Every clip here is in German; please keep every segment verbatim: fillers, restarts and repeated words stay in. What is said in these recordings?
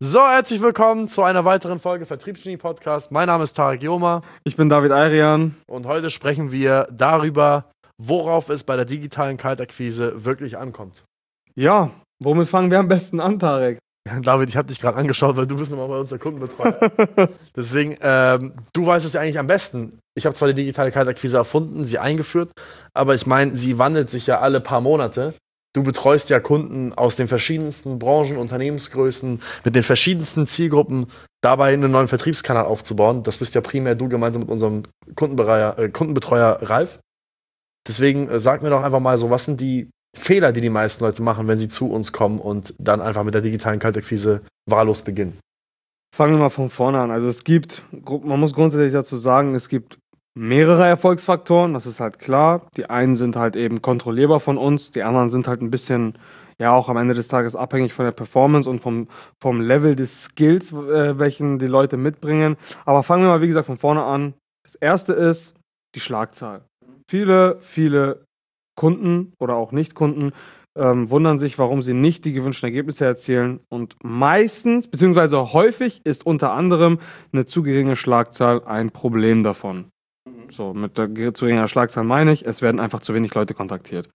So, herzlich willkommen zu einer weiteren Folge Vertriebsgenie Podcast. Mein Name ist Tarek Joma. Ich bin David Ayrian. Und heute sprechen wir darüber, worauf es bei der digitalen Kaltakquise wirklich ankommt. Ja, womit fangen wir am besten an, Tarek? David, ich habe dich gerade angeschaut, weil du bist nochmal bei uns der Kundenbetreuer. Deswegen, ähm, du weißt es ja eigentlich am besten. Ich habe zwar die digitale Kaltakquise erfunden, sie eingeführt, aber ich meine, sie wandelt sich ja alle paar Monate. Du betreust ja Kunden aus den verschiedensten Branchen, Unternehmensgrößen, mit den verschiedensten Zielgruppen, dabei einen neuen Vertriebskanal aufzubauen. Das bist ja primär du gemeinsam mit unserem Kundenbetreuer, äh, Kundenbetreuer Ralf. Deswegen äh, sag mir doch einfach mal so, was sind die Fehler, die die meisten Leute machen, wenn sie zu uns kommen und dann einfach mit der digitalen Kaltakquise wahllos beginnen? Fangen wir mal von vorne an. Also es gibt, man muss grundsätzlich dazu sagen, es gibt mehrere Erfolgsfaktoren, das ist halt klar. Die einen sind halt eben kontrollierbar von uns, die anderen sind halt ein bisschen, ja auch am Ende des Tages abhängig von der Performance und vom, vom Level des Skills, äh, welchen die Leute mitbringen. Aber fangen wir mal, wie gesagt, von vorne an. Das erste ist die Schlagzahl. Viele, viele Kunden oder auch Nicht-Kunden ähm, wundern sich, warum sie nicht die gewünschten Ergebnisse erzielen. Und meistens, beziehungsweise häufig, ist unter anderem eine zu geringe Schlagzahl ein Problem davon. So, mit der zu geringen Schlagzahl meine ich, es werden einfach zu wenig Leute kontaktiert.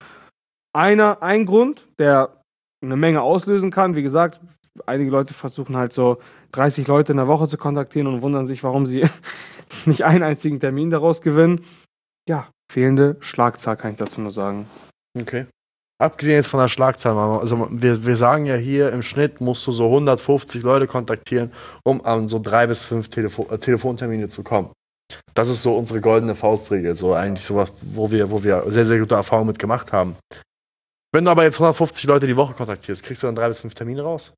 Einer, ein Grund, der eine Menge auslösen kann, wie gesagt, einige Leute versuchen halt so dreißig Leute in der Woche zu kontaktieren und wundern sich, warum sie nicht einen einzigen Termin daraus gewinnen. Ja, fehlende Schlagzahl kann ich dazu nur sagen. Okay. Abgesehen jetzt von der Schlagzahl, also wir, wir sagen ja hier, im Schnitt musst du so hundertfünfzig Leute kontaktieren, um an so drei bis fünf Telefo- äh, Telefontermine zu kommen. Das ist so unsere goldene Faustregel, so eigentlich sowas, wo wir, wo wir sehr, sehr gute Erfahrungen mit gemacht haben. Wenn du aber jetzt hundertfünfzig Leute die Woche kontaktierst, kriegst du dann drei bis fünf Termine raus?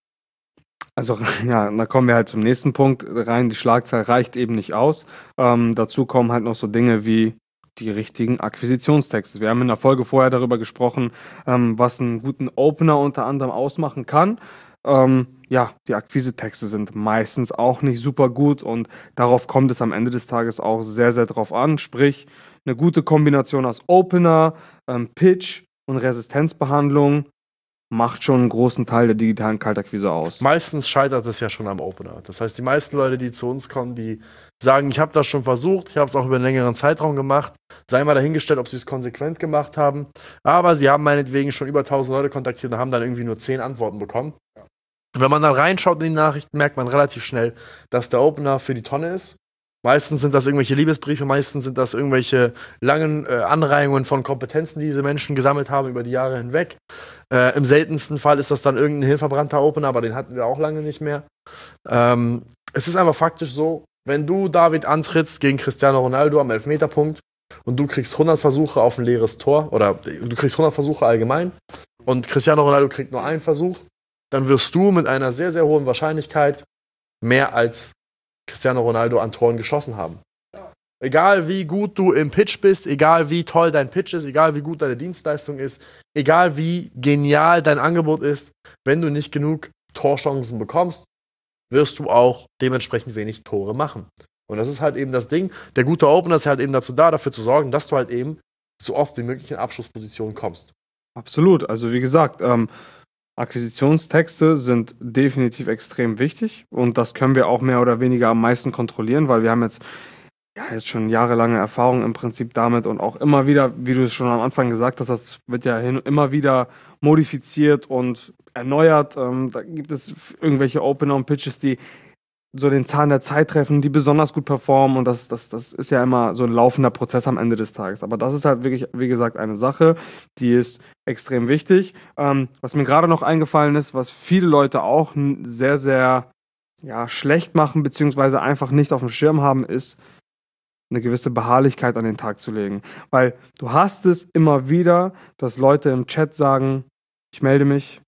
Also ja, da kommen wir halt zum nächsten Punkt rein. Die Schlagzahl reicht eben nicht aus. Ähm, dazu kommen halt noch so Dinge wie die richtigen Akquisitionstexte. Wir haben in der Folge vorher darüber gesprochen, ähm, was einen guten Opener unter anderem ausmachen kann. Ähm, ja, die Akquisetexte sind meistens auch nicht super gut und darauf kommt es am Ende des Tages auch sehr, sehr drauf an. Sprich, eine gute Kombination aus Opener, ähm, Pitch und Resistenzbehandlung macht schon einen großen Teil der digitalen Kaltakquise aus. Meistens scheitert es ja schon am Opener. Das heißt, die meisten Leute, die zu uns kommen, die sagen, ich habe das schon versucht, ich habe es auch über einen längeren Zeitraum gemacht, sei mal dahingestellt, ob sie es konsequent gemacht haben, aber sie haben meinetwegen schon über tausend Leute kontaktiert und haben dann irgendwie nur zehn Antworten bekommen. Wenn man dann reinschaut in die Nachrichten, merkt man relativ schnell, dass der Opener für die Tonne ist. Meistens sind das irgendwelche Liebesbriefe, meistens sind das irgendwelche langen äh, Anreihungen von Kompetenzen, die diese Menschen gesammelt haben über die Jahre hinweg. Äh, Im seltensten Fall ist das dann irgendein hilfverbrannter Opener, aber den hatten wir auch lange nicht mehr. Ähm, es ist einfach faktisch so, wenn du, David, antrittst gegen Cristiano Ronaldo am Elfmeterpunkt und du kriegst hundert Versuche auf ein leeres Tor oder du kriegst hundert Versuche allgemein und Cristiano Ronaldo kriegt nur einen Versuch, dann wirst du mit einer sehr, sehr hohen Wahrscheinlichkeit mehr als Cristiano Ronaldo an Toren geschossen haben. Ja. Egal wie gut du im Pitch bist, egal wie toll dein Pitch ist, egal wie gut deine Dienstleistung ist, egal wie genial dein Angebot ist, wenn du nicht genug Torchancen bekommst, wirst du auch dementsprechend wenig Tore machen. Und das ist halt eben das Ding. Der gute Opener ist halt eben dazu da, dafür zu sorgen, dass du halt eben so oft wie möglich in Abschlusspositionen kommst. Absolut. Also wie gesagt, ähm, Akquisitionstexte sind definitiv extrem wichtig und das können wir auch mehr oder weniger am meisten kontrollieren, weil wir haben jetzt, ja, jetzt schon jahrelange Erfahrung im Prinzip damit und auch immer wieder, wie du es schon am Anfang gesagt hast, das wird ja hin, immer wieder modifiziert und erneuert. Ähm, da gibt es irgendwelche Opener und Pitches, die so den Zahn der Zeit treffen, die besonders gut performen und das, das, das ist ja immer so ein laufender Prozess am Ende des Tages. Aber das ist halt wirklich, wie gesagt, eine Sache, die ist extrem wichtig. Ähm, was mir gerade noch eingefallen ist, was viele Leute auch sehr, sehr ja, schlecht machen, beziehungsweise einfach nicht auf dem Schirm haben, ist eine gewisse Beharrlichkeit an den Tag zu legen. Weil du hast es immer wieder, dass Leute im Chat sagen, ich melde mich,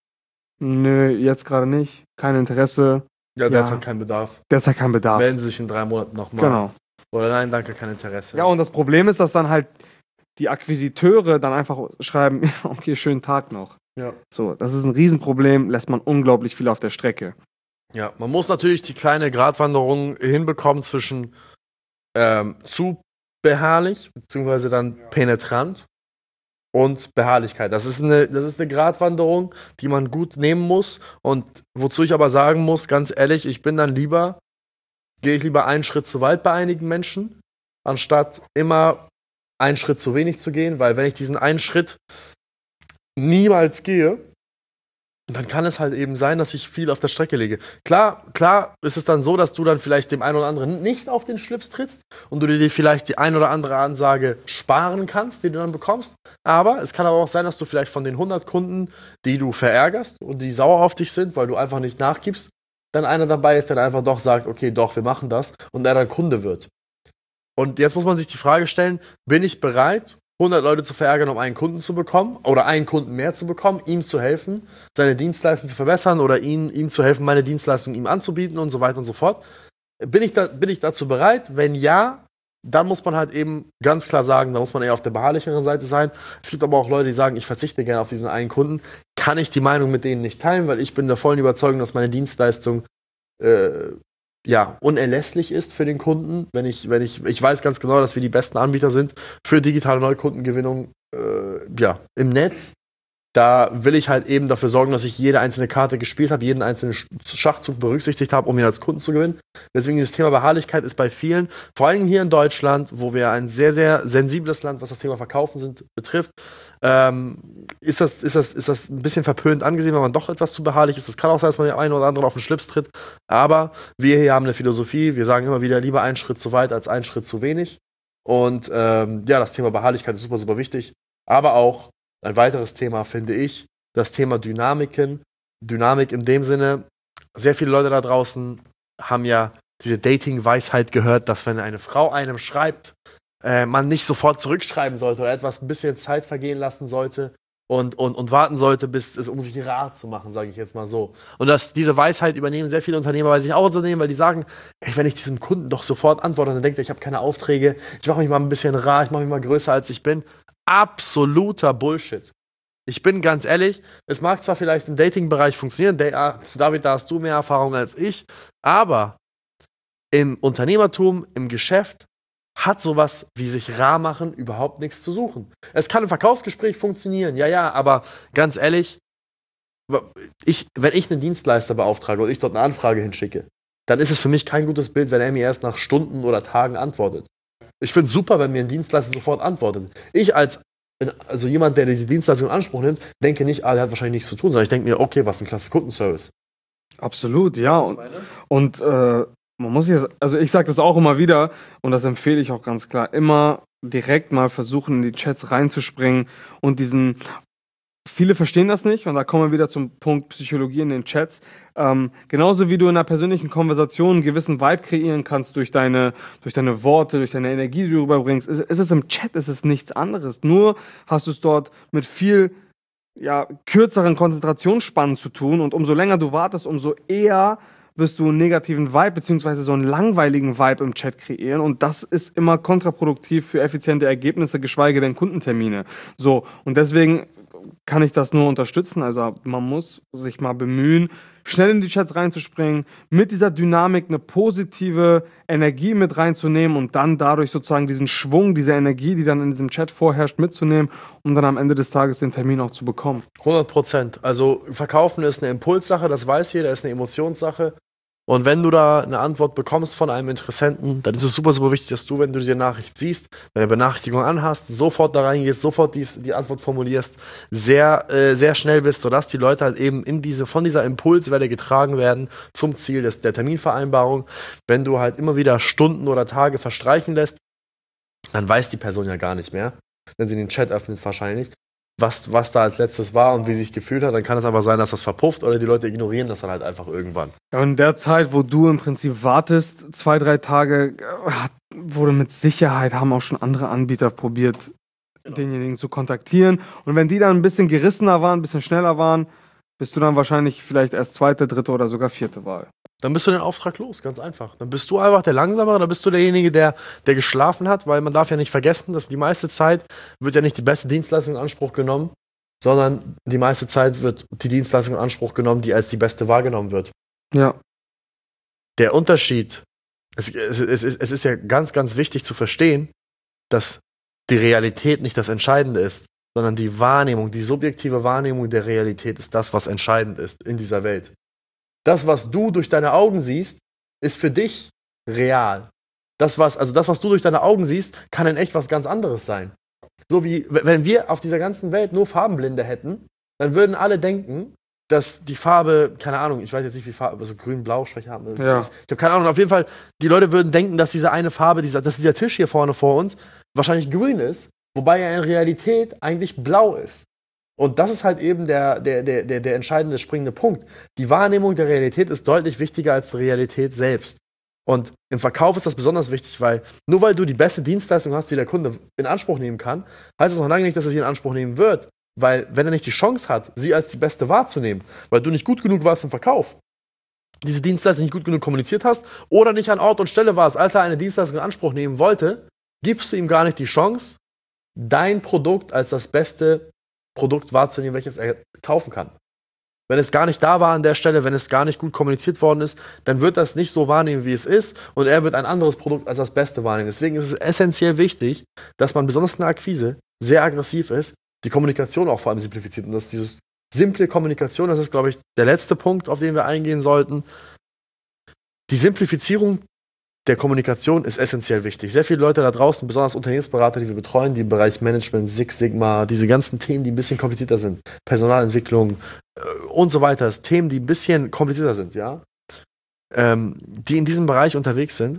nö, jetzt gerade nicht, kein Interesse. Ja, derzeit ja. kein Bedarf. Derzeit kein Bedarf. Melden Sie sich in drei Monaten nochmal. Genau. Oder nein, danke, kein Interesse. Ja, und das Problem ist, dass dann halt die Akquisiteure dann einfach schreiben, okay, schönen Tag noch. Ja. So, das ist ein Riesenproblem, lässt man unglaublich viel auf der Strecke. Ja, man muss natürlich die kleine Gratwanderung hinbekommen zwischen ähm, zu beharrlich, beziehungsweise dann penetrant und Beharrlichkeit. Das ist eine, das ist eine Gratwanderung, die man gut nehmen muss und wozu ich aber sagen muss, ganz ehrlich, ich bin dann lieber, gehe ich lieber einen Schritt zu weit bei einigen Menschen, anstatt immer einen Schritt zu wenig zu gehen, weil wenn ich diesen einen Schritt niemals gehe, dann kann es halt eben sein, dass ich viel auf der Strecke lege. Klar, klar ist es dann so, dass du dann vielleicht dem einen oder anderen nicht auf den Schlips trittst und du dir vielleicht die ein oder andere Ansage sparen kannst, die du dann bekommst. Aber es kann aber auch sein, dass du vielleicht von den hundert Kunden, die du verärgerst und die sauer auf dich sind, weil du einfach nicht nachgibst, dann einer dabei ist, der dann einfach doch sagt, okay, doch, wir machen das und der dann Kunde wird. Und jetzt muss man sich die Frage stellen, bin ich bereit, hundert Leute zu verärgern, um einen Kunden zu bekommen oder einen Kunden mehr zu bekommen, ihm zu helfen, seine Dienstleistung zu verbessern oder ihn, ihm zu helfen, meine Dienstleistung ihm anzubieten und so weiter und so fort. Bin ich, da, bin ich dazu bereit? Wenn ja, dann muss man halt eben ganz klar sagen, da muss man eher auf der beharrlicheren Seite sein. Es gibt aber auch Leute, die sagen, ich verzichte gerne auf diesen einen Kunden. Kann ich die Meinung mit denen nicht teilen, weil ich bin der vollen Überzeugung, dass meine Dienstleistung äh, ja, unerlässlich ist für den Kunden. Wenn ich, wenn ich, ich weiß ganz genau, dass wir die besten Anbieter sind für digitale Neukundengewinnung äh, ja, im Netz. Da will ich halt eben dafür sorgen, dass ich jede einzelne Karte gespielt habe, jeden einzelnen Schachzug berücksichtigt habe, um ihn als Kunden zu gewinnen. Deswegen dieses Thema Beharrlichkeit ist bei vielen, vor allem hier in Deutschland, wo wir ein sehr, sehr sensibles Land, was das Thema Verkaufen sind, betrifft, ähm, ist, das, ist, das, ist das ein bisschen verpönt angesehen, wenn man doch etwas zu beharrlich ist. Es kann auch sein, dass man den einen oder anderen auf den Schlips tritt. Aber wir hier haben eine Philosophie, wir sagen immer wieder, lieber einen Schritt zu weit als einen Schritt zu wenig. Und ähm, ja, das Thema Beharrlichkeit ist super, super wichtig. Aber auch ein weiteres Thema finde ich, das Thema Dynamiken. Dynamik in dem Sinne, sehr viele Leute da draußen haben ja diese Dating-Weisheit gehört, dass wenn eine Frau einem schreibt, äh, man nicht sofort zurückschreiben sollte oder etwas ein bisschen Zeit vergehen lassen sollte und, und, und warten sollte, bis es um sich rar zu machen, sage ich jetzt mal so. Und das, diese Weisheit übernehmen sehr viele Unternehmer bei sich auch Unternehmen, weil die sagen, ey, wenn ich diesem Kunden doch sofort antworte, dann denkt er, ich habe keine Aufträge, ich mache mich mal ein bisschen rar, ich mache mich mal größer, als ich bin. Absoluter Bullshit. Ich bin ganz ehrlich, es mag zwar vielleicht im Dating-Bereich funktionieren, David, da hast du mehr Erfahrung als ich, aber im Unternehmertum, im Geschäft hat sowas wie sich rar machen überhaupt nichts zu suchen. Es kann im Verkaufsgespräch funktionieren, ja, ja, aber ganz ehrlich, ich, wenn ich einen Dienstleister beauftrage und ich dort eine Anfrage hinschicke, dann ist es für mich kein gutes Bild, wenn er mir erst nach Stunden oder Tagen antwortet. Ich finde es super, wenn mir ein Dienstleister sofort antwortet. Ich als also jemand, der diese Dienstleistung in Anspruch nimmt, denke nicht, ah, der hat wahrscheinlich nichts zu tun, sondern ich denke mir, okay, was ein klasse Kundenservice. Absolut, ja. Und, und äh, man muss jetzt, also ich sage das auch immer wieder und das empfehle ich auch ganz klar, immer direkt mal versuchen, in die Chats reinzuspringen und diesen. Viele verstehen das nicht und da kommen wir wieder zum Punkt Psychologie in den Chats. Ähm, genauso wie du in einer persönlichen Konversation einen gewissen Vibe kreieren kannst durch deine, durch deine Worte, durch deine Energie, die du rüberbringst, ist, ist es im Chat, ist es nichts anderes. Nur hast du es dort mit viel ja, kürzeren Konzentrationsspannen zu tun und umso länger du wartest, umso eher wirst du einen negativen Vibe beziehungsweise so einen langweiligen Vibe im Chat kreieren und das ist immer kontraproduktiv für effiziente Ergebnisse, geschweige denn Kundentermine. So, und deswegen kann ich das nur unterstützen. Also man muss sich mal bemühen, schnell in die Chats reinzuspringen, mit dieser Dynamik eine positive Energie mit reinzunehmen und dann dadurch sozusagen diesen Schwung, diese Energie, die dann in diesem Chat vorherrscht, mitzunehmen, um dann am Ende des Tages den Termin auch zu bekommen. hundert Prozent. Also Verkaufen ist eine Impulssache, das weiß jeder, ist eine Emotionssache. Und wenn du da eine Antwort bekommst von einem Interessenten, dann ist es super, super wichtig, dass du, wenn du diese Nachricht siehst, deine Benachrichtigung anhast, sofort da reingehst, sofort dies, die Antwort formulierst, sehr, äh, sehr schnell bist, sodass die Leute halt eben in diese, von dieser Impulswelle getragen werden zum Ziel des, der Terminvereinbarung. Wenn du halt immer wieder Stunden oder Tage verstreichen lässt, dann weiß die Person ja gar nicht mehr, wenn sie den Chat öffnet wahrscheinlich, was, was da als letztes war und wie sie sich gefühlt hat, dann kann es einfach sein, dass das verpufft oder die Leute ignorieren das dann halt einfach irgendwann. Ja, und in der Zeit, wo du im Prinzip wartest, zwei, drei Tage, hat, wurde mit Sicherheit, haben auch schon andere Anbieter probiert, genau, denjenigen zu kontaktieren. Und wenn die dann ein bisschen gerissener waren, ein bisschen schneller waren, bist du dann wahrscheinlich vielleicht erst zweite, dritte oder sogar vierte Wahl. Dann bist du den Auftrag los, ganz einfach. Dann bist du einfach der Langsamere, dann bist du derjenige, der, der geschlafen hat, weil man darf ja nicht vergessen, dass die meiste Zeit wird ja nicht die beste Dienstleistung in Anspruch genommen, sondern die meiste Zeit wird die Dienstleistung in Anspruch genommen, die als die beste wahrgenommen wird. Ja. Der Unterschied, es, es, es, es, es ist ja ganz, ganz wichtig zu verstehen, dass die Realität nicht das Entscheidende ist. sondern die Wahrnehmung, die subjektive Wahrnehmung der Realität ist das, was entscheidend ist in dieser Welt. Das, was du durch deine Augen siehst, ist für dich real. Das, was, also das, was du durch deine Augen siehst, kann in echt was ganz anderes sein. So wie, wenn wir auf dieser ganzen Welt nur Farbenblinde hätten, dann würden alle denken, dass die Farbe, keine Ahnung, ich weiß jetzt nicht, wie Farbe, also grün, blau, Schwäche haben. Ja. Ich, ich habe keine Ahnung, auf jeden Fall, die Leute würden denken, dass diese eine Farbe, dieser, dass dieser Tisch hier vorne vor uns wahrscheinlich grün ist, wobei er in Realität eigentlich blau ist. Und das ist halt eben der, der, der, der, der entscheidende, springende Punkt. Die Wahrnehmung der Realität ist deutlich wichtiger als die Realität selbst. Und im Verkauf ist das besonders wichtig, weil nur weil du die beste Dienstleistung hast, die der Kunde in Anspruch nehmen kann, heißt es noch lange nicht, dass er sie in Anspruch nehmen wird. Weil wenn er nicht die Chance hat, sie als die beste wahrzunehmen, weil du nicht gut genug warst im Verkauf, diese Dienstleistung nicht gut genug kommuniziert hast oder nicht an Ort und Stelle warst, als er eine Dienstleistung in Anspruch nehmen wollte, gibst du ihm gar nicht die Chance, dein Produkt als das beste Produkt wahrzunehmen, welches er kaufen kann. Wenn es gar nicht da war an der Stelle, wenn es gar nicht gut kommuniziert worden ist, dann wird das nicht so wahrnehmen, wie es ist, und er wird ein anderes Produkt als das Beste wahrnehmen. Deswegen ist es essentiell wichtig, dass man besonders in der Akquise sehr aggressiv ist, die Kommunikation auch vor allem simplifiziert. Und dass dieses simple Kommunikation, das ist, glaube ich, der letzte Punkt, auf den wir eingehen sollten. Die Simplifizierung der Kommunikation ist essentiell wichtig. Sehr viele Leute da draußen, besonders Unternehmensberater, die wir betreuen, die im Bereich Management, Six Sigma, diese ganzen Themen, die ein bisschen komplizierter sind, Personalentwicklung äh, und so weiter, das Themen, die ein bisschen komplizierter sind, ja, ähm, die in diesem Bereich unterwegs sind,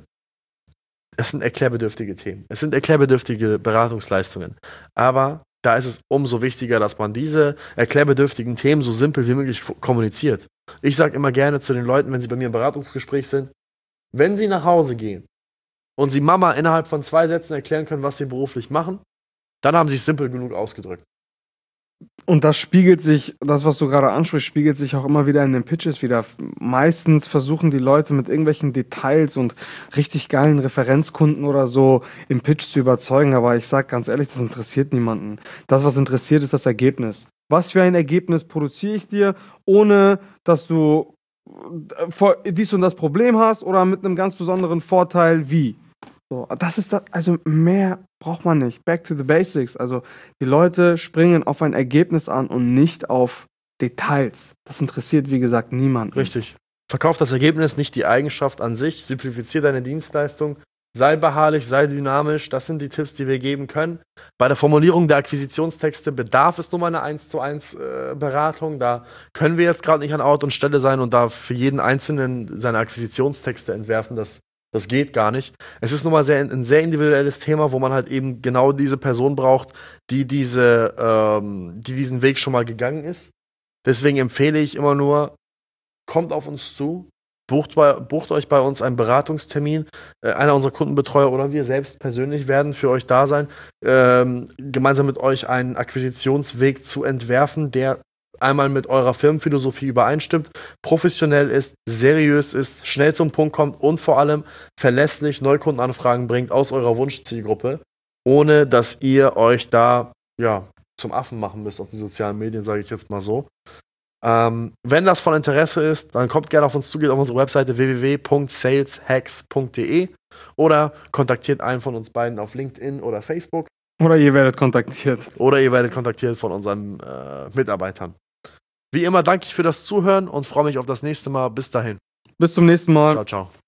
es sind erklärbedürftige Themen. Es sind erklärbedürftige Beratungsleistungen. Aber da ist es umso wichtiger, dass man diese erklärbedürftigen Themen so simpel wie möglich kommuniziert. Ich sage immer gerne zu den Leuten, wenn sie bei mir im Beratungsgespräch sind, wenn sie nach Hause gehen und sie Mama innerhalb von zwei Sätzen erklären können, was sie beruflich machen, dann haben sie es simpel genug ausgedrückt. Und das spiegelt sich, das, was du gerade ansprichst, spiegelt sich auch immer wieder in den Pitches wieder. Meistens versuchen die Leute mit irgendwelchen Details und richtig geilen Referenzkunden oder so im Pitch zu überzeugen. Aber ich sag ganz ehrlich, das interessiert niemanden. Das, was interessiert, ist das Ergebnis. Was für ein Ergebnis produziere ich dir, ohne dass du dies und das Problem hast oder mit einem ganz besonderen Vorteil wie? So, das ist das, also mehr braucht man nicht. Back to the basics. Also die Leute springen auf ein Ergebnis an und nicht auf Details. Das interessiert, wie gesagt, niemanden. Richtig. Verkauf das Ergebnis, nicht die Eigenschaft an sich. Simplifizier deine Dienstleistung. Sei beharrlich, sei dynamisch. Das sind die Tipps, die wir geben können. Bei der Formulierung der Akquisitionstexte bedarf es nur mal eine eins zu eins äh, Beratung. Da können wir jetzt gerade nicht an Ort und Stelle sein und da für jeden Einzelnen seine Akquisitionstexte entwerfen. Das Das geht gar nicht. Es ist nun mal sehr, ein sehr individuelles Thema, wo man halt eben genau diese Person braucht, die, diese, ähm, die diesen Weg schon mal gegangen ist. Deswegen empfehle ich immer nur, kommt auf uns zu, bucht, bei, bucht euch bei uns einen Beratungstermin. Äh, einer unserer Kundenbetreuer oder wir selbst persönlich werden für euch da sein, ähm, gemeinsam mit euch einen Akquisitionsweg zu entwerfen, der einmal mit eurer Firmenphilosophie übereinstimmt, professionell ist, seriös ist, schnell zum Punkt kommt und vor allem verlässlich Neukundenanfragen bringt aus eurer Wunschzielgruppe, ohne dass ihr euch da ja, zum Affen machen müsst auf die sozialen Medien, sage ich jetzt mal so. Ähm, wenn das von Interesse ist, dann kommt gerne auf uns zu, geht auf unsere Webseite w w w punkt saleshacks punkt d e oder kontaktiert einen von uns beiden auf LinkedIn oder Facebook. Oder ihr werdet kontaktiert. Oder ihr werdet kontaktiert von unseren äh, Mitarbeitern. Wie immer danke ich für das Zuhören und freue mich auf das nächste Mal. Bis dahin. Bis zum nächsten Mal. Ciao, ciao.